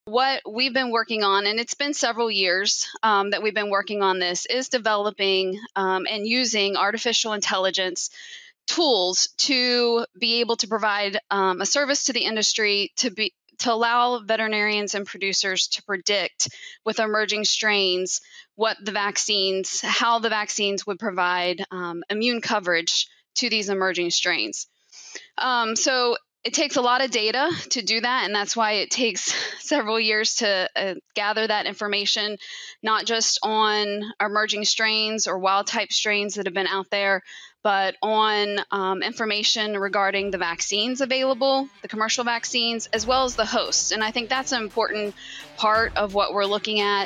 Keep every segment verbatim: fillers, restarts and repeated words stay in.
What we've been working on, and it's been several years um, that we've been working on this, is developing um, and using artificial intelligence tools to be able to provide um, a service to the industry to be to allow veterinarians and producers to predict with emerging strains what the vaccines, how the vaccines would provide um, immune coverage to these emerging strains. Um, so it takes a lot of data to do that, and that's why it takes several years to uh, gather that information, not just on emerging strains or wild type strains that have been out there, but on um, information regarding the vaccines available, the commercial vaccines, as well as the hosts. And I think that's an important part of what we're looking at.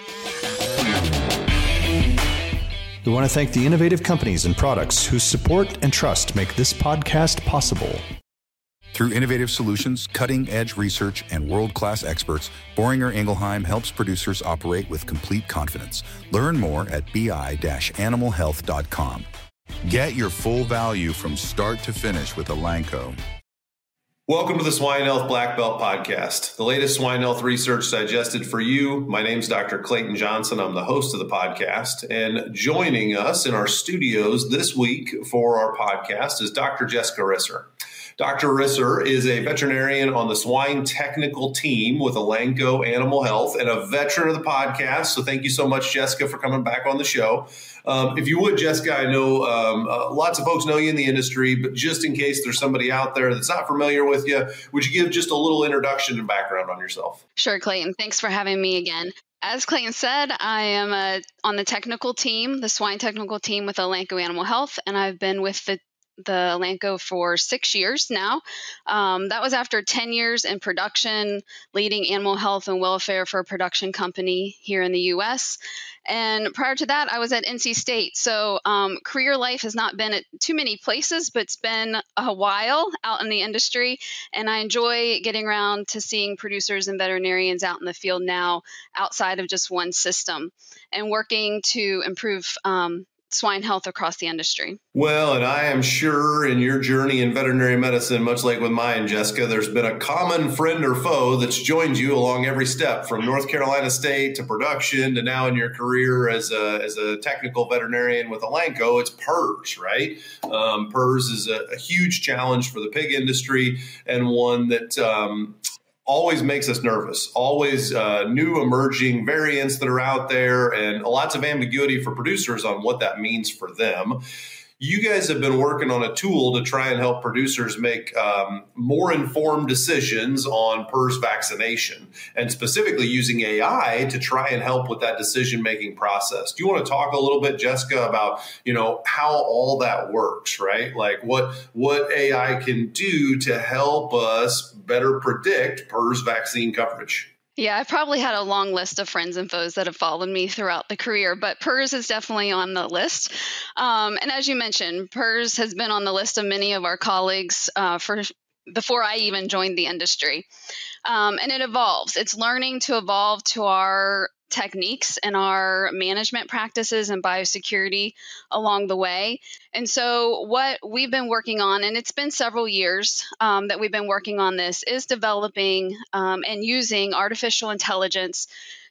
We want to thank the innovative companies and products whose support and trust make this podcast possible. Through innovative solutions, cutting-edge research, and world-class experts, Boehringer Ingelheim helps producers operate with complete confidence. Learn more at b i dash animal health dot com. Get your full value from start to finish with Elanco. Welcome to the Swine Health Black Belt Podcast, the latest swine health research digested for you. My name's Doctor Clayton Johnson. I'm the host of the podcast. And joining us in our studios this week for our podcast is Doctor Jessica Risser. Doctor Risser is a veterinarian on the swine technical team with Elanco Animal Health and a veteran of the podcast. So thank you so much, Jessica, for coming back on the show. Um, if you would, Jessica, I know um, uh, lots of folks know you in the industry, but just in case there's somebody out there that's not familiar with you, would you give just a little introduction and background on yourself? Sure, Clayton. Thanks for having me again. As Clayton said, I am uh, on the technical team, the swine technical team with Elanco Animal Health, and I've been with the the Elanco for six years now. Um, that was after ten years in production, leading animal health and welfare for a production company here in the U S. And prior to that, I was at N C State. So um, career life has not been at too many places, but it's been a while out in the industry. And I enjoy getting around to seeing producers and veterinarians out in the field now outside of just one system and working to improve um, swine health across the industry. Well, and I am sure in your journey in veterinary medicine, much like with mine, Jessica, there's been a common friend or foe that's joined you along every step from North Carolina State to production to now in your career as a, as a technical veterinarian with Elanco. It's PRRS, right? Um, PRRS is a, a huge challenge for the pig industry and one that um, always makes us nervous, always uh, new emerging variants that are out there and lots of ambiguity for producers on what that means for them. You guys have been working on a tool to try and help producers make um, more informed decisions on PRRS vaccination and specifically using A I to try and help with that decision-making process. Do you want to talk a little bit, Jessica, about, you know, how all that works, right? Like what, what A I can do to help us better predict PRRS vaccine coverage? Yeah, I've probably had a long list of friends and foes that have followed me throughout the career, but PRRS is definitely on the list. Um, and as you mentioned, PRRS has been on the list of many of our colleagues uh, for before I even joined the industry. Um, and it evolves. It's learning to evolve to our techniques and our management practices and biosecurity along the way. And so what we've been working on, and it's been several years um, that we've been working on this, is developing um, and using artificial intelligence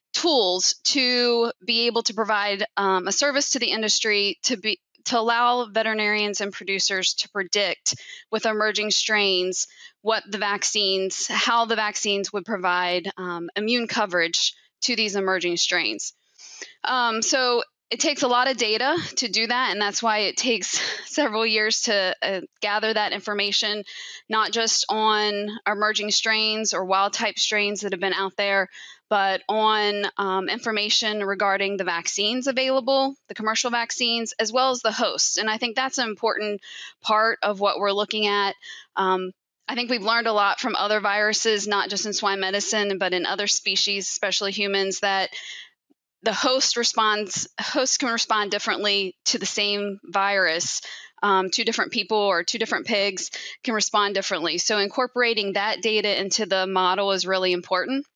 tools to be able to provide um, a service to the industry to be to allow veterinarians and producers to predict with emerging strains what the vaccines, how the vaccines would provide um, immune coverage to these emerging strains. Um, so it takes a lot of data to do that, and that's why it takes several years to uh, gather that information, not just on emerging strains or wild type strains that have been out there, but on um, information regarding the vaccines available, the commercial vaccines, as well as the hosts. And I think that's an important part of what we're looking at. Um, I think we've learned a lot from other viruses, not just in swine medicine, but in other species, especially humans, that the host responds, hosts can respond differently to the same virus. Um, two different people or two different pigs can respond differently. So incorporating that data into the model is really important.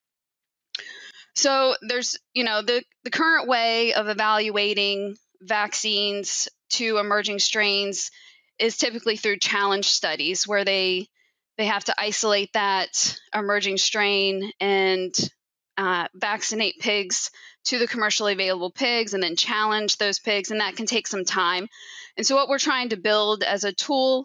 So there's, you know, the, the current way of evaluating vaccines to emerging strains is typically through challenge studies where they they have to isolate that emerging strain and uh, vaccinate pigs to the commercially available pigs and then challenge those pigs, and that can take some time. And so what we're trying to build as a tool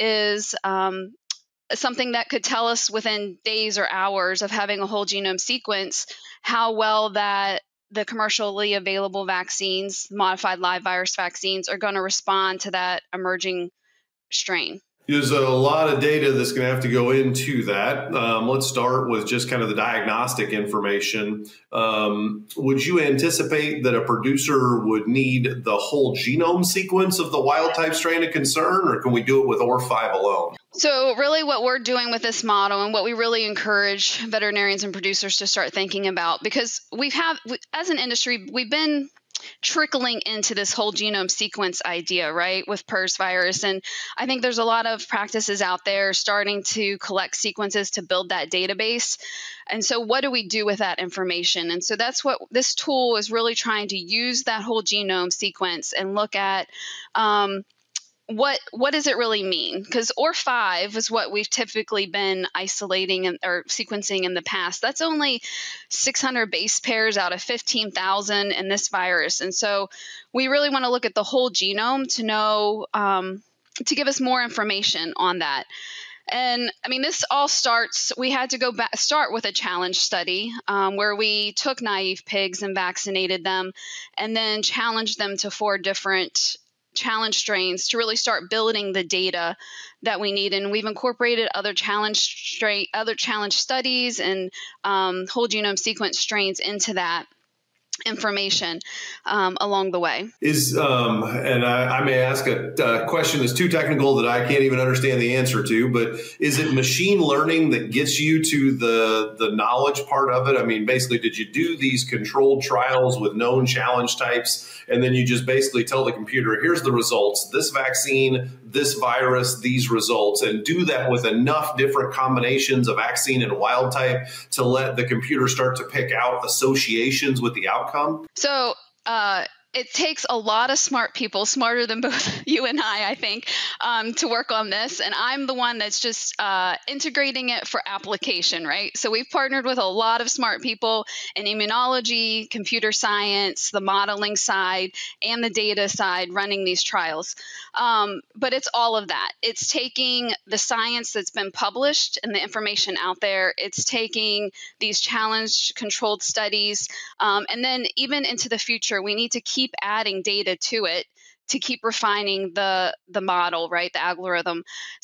is um, something that could tell us within days or hours of having a whole genome sequence how well that the commercially available vaccines, modified live virus vaccines, are going to respond to that emerging strain. There's a lot of data that's going to have to go into that. Um, let's start with just kind of the diagnostic information. Um, would you anticipate that a producer would need the whole genome sequence of the wild type strain of concern, or can we do it with O R F five alone? So really what we're doing with this model, and what we really encourage veterinarians and producers to start thinking about, because we've have, as an industry, we've been trickling into this whole genome sequence idea, right, with PRRS virus. And I think there's a lot of practices out there starting to collect sequences to build that database. And so what do we do with that information? And so that's what this tool is really trying to use, that whole genome sequence, and look at um, what what does it really mean? Because O R F five is what we've typically been isolating and, or sequencing in the past. That's only six hundred base pairs out of fifteen thousand in this virus. And so we really want to look at the whole genome to know, um, to give us more information on that. And I mean, this all starts, we had to go back, start with a challenge study um, where we took naive pigs and vaccinated them and then challenged them to four different challenge strains to really start building the data that we need. And we've incorporated other challenge strain, other challenge studies and um, whole genome sequence strains into that information um, along the way. Is um, and I, I may ask a, a question that's too technical that I can't even understand the answer to, but is it machine learning that gets you to the the knowledge part of it? I mean, basically, did you do these controlled trials with known challenge types, and then you just basically tell the computer, here's the results, this vaccine, this virus, these results, and do that with enough different combinations of vaccine and wild type to let the computer start to pick out associations with the outcome? So uh, it takes a lot of smart people, smarter than both you and I, I think, um, to work on this. And I'm the one that's just uh, integrating it for application, right? So we've partnered with a lot of smart people in immunology, computer science, the modeling side, and the data side running these trials. Um, but it's all of that. It's taking the science that's been published and the information out there. It's taking these challenge controlled studies. Um, and then even into the future, we need to keep adding data to it to keep refining the the model, right, the algorithm.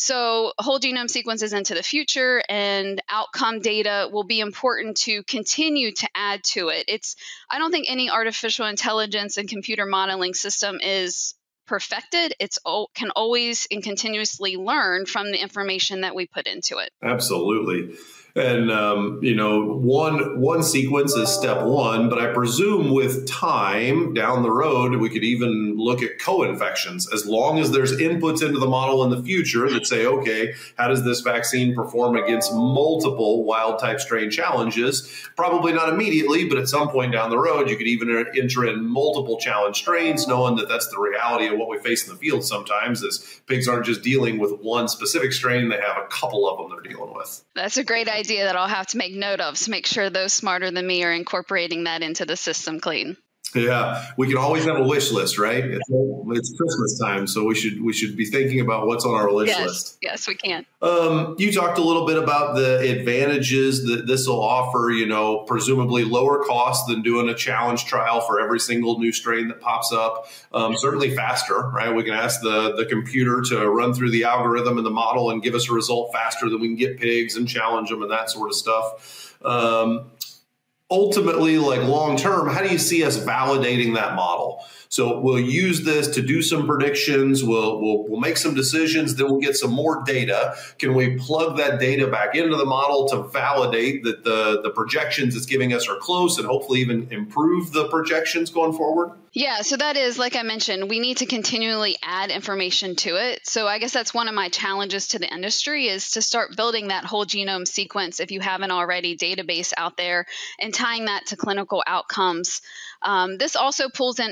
So whole genome sequences into the future and outcome data will be important to continue to add to it. It's I don't think any artificial intelligence and computer modeling system is perfected. It's can always and continuously learn from the information that we put into it. Absolutely. And, um, you know, one one sequence is step one, but I presume with time down the road, we could even look at co-infections as long as there's inputs into the model in the future that say, okay, how does this vaccine perform against multiple wild type strain challenges? Probably not immediately, but at some point down the road, you could even enter in multiple challenge strains, knowing that that's the reality of what we face in the field sometimes is pigs aren't just dealing with one specific strain, they have a couple of them they're dealing with. That's a great idea. idea that I'll have to make note of to make sure those smarter than me are incorporating that into the system, Clayton. Yeah, we can always have a wish list, right? It's, it's Christmas time, so we should we should be thinking about what's on our wish yes, list. Yes, we can. Um, you talked a little bit about the advantages that this will offer, you know, presumably lower cost than doing a challenge trial for every single new strain that pops up. Um, certainly faster, right? We can ask the, the computer to run through the algorithm and the model and give us a result faster than we can get pigs and challenge them and that sort of stuff. Um, Ultimately, like long term, how do you see us validating that model? So we'll use this to do some predictions. We'll, we'll, we'll make some decisions. Then we'll get some more data. Can we plug that data back into the model to validate that the, the projections it's giving us are close and hopefully even improve the projections going forward? Yeah, so that is, like I mentioned, we need to continually add information to it. So I guess that's one of my challenges to the industry is to start building that whole genome sequence if you haven't already database out there and tying that to clinical outcomes. Um, this also pulls in information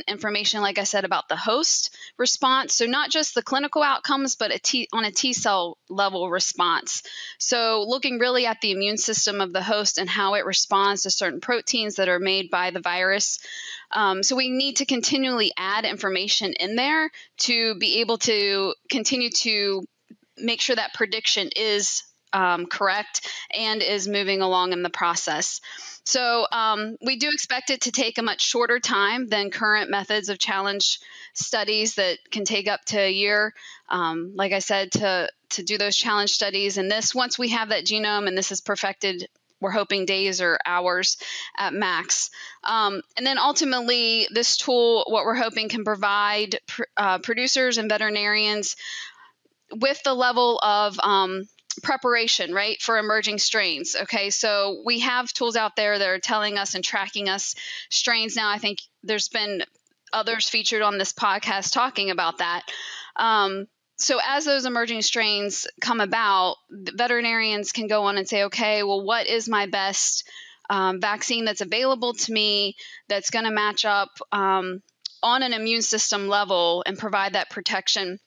information, like I said, about the host response. So not just the clinical outcomes, but a T, on a T cell level response. So looking really at the immune system of the host and how it responds to certain proteins that are made by the virus. Um, so we need to continually add information in there to be able to continue to make sure that prediction is um, correct and is moving along in the process. So um, we do expect it to take a much shorter time than current methods of challenge studies that can take up to a year. Um, like I said, to to do those challenge studies. And this, once we have that genome and this is perfected, we're hoping days or hours at max. Um, and then ultimately, this tool, what we're hoping can provide pr- uh, producers and veterinarians with the level of um, preparation, right, for emerging strains. Okay, so we have tools out there that are telling us and tracking us strains now. I think there's been others featured on this podcast talking about that. Um, So as those emerging strains come about, the veterinarians can go on and say, okay, well, what is my best um, vaccine that's available to me that's going to match up um, on an immune system level and provide that protection?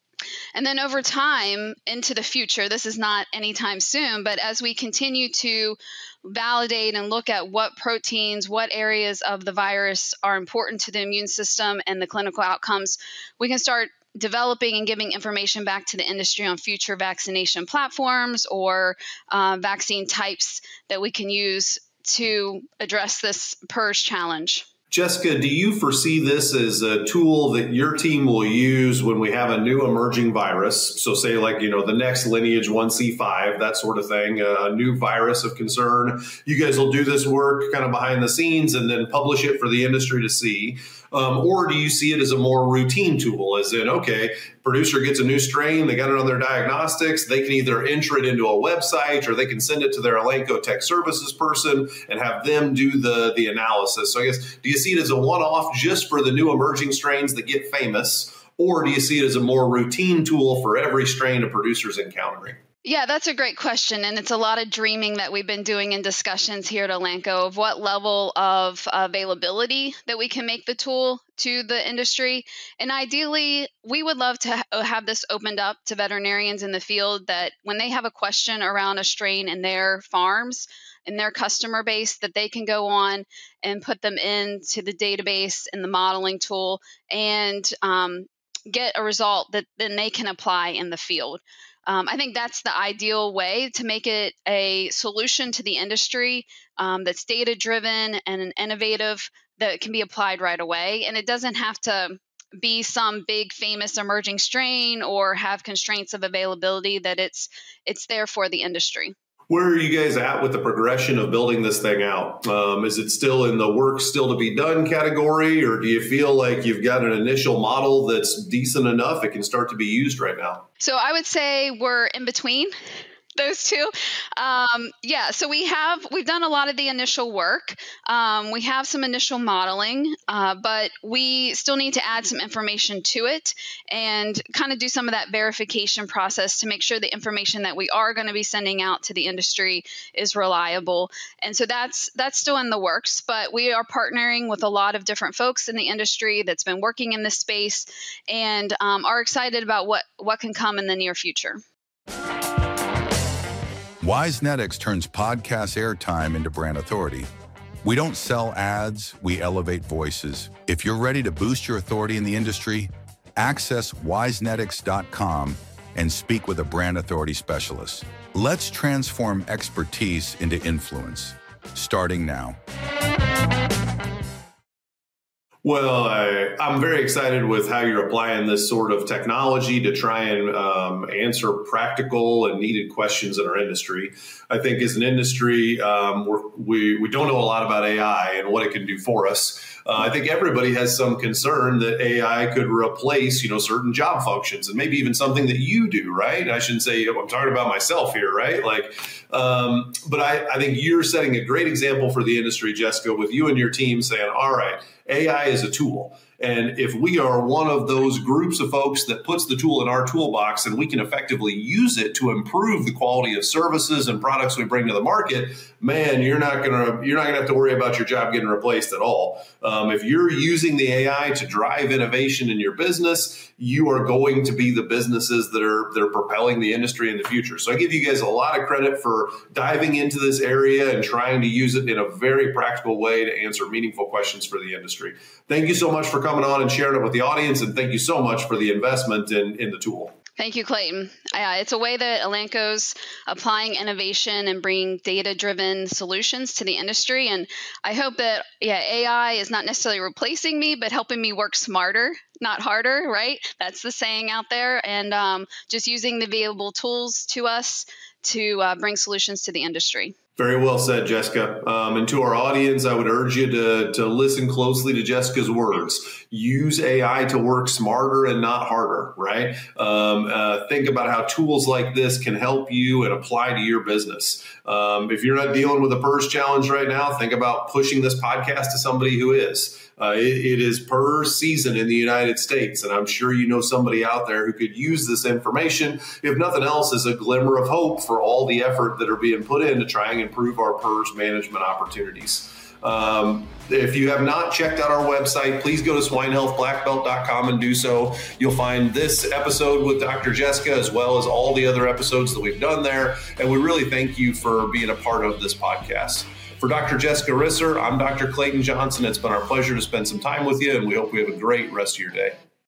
And then over time into the future, this is not anytime soon, but as we continue to validate and look at what proteins, what areas of the virus are important to the immune system and the clinical outcomes, we can start developing and giving information back to the industry on future vaccination platforms or uh, vaccine types that we can use to address this PRRS challenge. Jessica, do you foresee this as a tool that your team will use when we have a new emerging virus? So say like, you know, the next lineage one C five, that sort of thing, a new virus of concern. You guys will do this work kind of behind the scenes and then publish it for the industry to see. Um, or do you see it as a more routine tool, as in, okay, producer gets a new strain, they got it on their diagnostics, they can either enter it into a website or they can send it to their Elanco Tech Services person and have them do the, the analysis. So I guess, do you see it as a one-off just for the new emerging strains that get famous, or do you see it as a more routine tool for every strain a producer's encountering? Yeah, that's a great question. And it's a lot of dreaming that we've been doing in discussions here at Elanco of what level of availability that we can make the tool to the industry. And ideally, we would love to ha- have this opened up to veterinarians in the field that when they have a question around a strain in their farms, in their customer base, that they can go on and put them into the database and the modeling tool and um, get a result that then they can apply in the field. Um, I think that's the ideal way to make it a solution to the industry um, that's data-driven and innovative that can be applied right away. And it doesn't have to be some big famous emerging strain or have constraints of availability, that it's it's there for the industry. Where are you guys at with the progression of building this thing out? Um, is it still in the work still to be done category, or do you feel like you've got an initial model that's decent enough it can start to be used right now? So I would say we're in between those two. Um, yeah, so we have, we've done a lot of the initial work. Um, we have some initial modeling, uh, but we still need to add some information to it and kind of do some of that verification process to make sure the information that we are going to be sending out to the industry is reliable. And so that's, that's still in the works, but we are partnering with a lot of different folks in the industry that's been working in this space and um, are excited about what, what can come in the near future. WiseNetix turns podcast airtime into brand authority. We don't sell ads, we elevate voices. If you're ready to boost your authority in the industry, access wise netix dot com and speak with a brand authority specialist. Let's transform expertise into influence, starting now. Well, I, I'm very excited with how you're applying this sort of technology to try and um, answer practical and needed questions in our industry. I think as an industry, um, we're, we we don't know a lot about A I and what it can do for us. Uh, I think everybody has some concern that A I could replace, you know, certain job functions and maybe even something that you do, right? And I shouldn't say I'm talking about myself here, right? Like, um, but I, I think you're setting a great example for the industry, Jessica, with you and your team saying, all right, A I is a tool. And if we are one of those groups of folks that puts the tool in our toolbox and we can effectively use it to improve the quality of services and products we bring to the market, man, you're not gonna you're not gonna have to worry about your job getting replaced at all. Um, if you're using the A I to drive innovation in your business, you are going to be the businesses that are that are propelling the industry in the future. So I give you guys a lot of credit for diving into this area and trying to use it in a very practical way to answer meaningful questions for the industry. Thank you so much for coming on and sharing it with the audience, and thank you so much for the investment in, in the tool. Thank you, Clayton. Uh, it's a way that Elanco's applying innovation and bringing data-driven solutions to the industry. And I hope that yeah, A I is not necessarily replacing me, but helping me work smarter, not harder, right? That's the saying out there. And um, just using the available tools to us to uh, bring solutions to the industry. Very well said, Jessica. Um, and to our audience, I would urge you to, to listen closely to Jessica's words. Use A I to work smarter and not harder, right? Um, uh, think about how tools like this can help you and apply to your business. Um, if you're not dealing with a P E R S challenge right now, think about pushing this podcast to somebody who is. Uh, it, it is P E R S season in the United States, and I'm sure you know somebody out there who could use this information, if nothing else, as a glimmer of hope for all the effort that are being put in to try and improve our P E R S management opportunities. Um, if you have not checked out our website, please go to swine health black belt dot com and do so. You'll find this episode with Doctor Jessica as well as all the other episodes that we've done there. And we really thank you for being a part of this podcast. For Doctor Jessica Risser, I'm Doctor Clayton Johnson. It's been our pleasure to spend some time with you, and we hope we have a great rest of your day.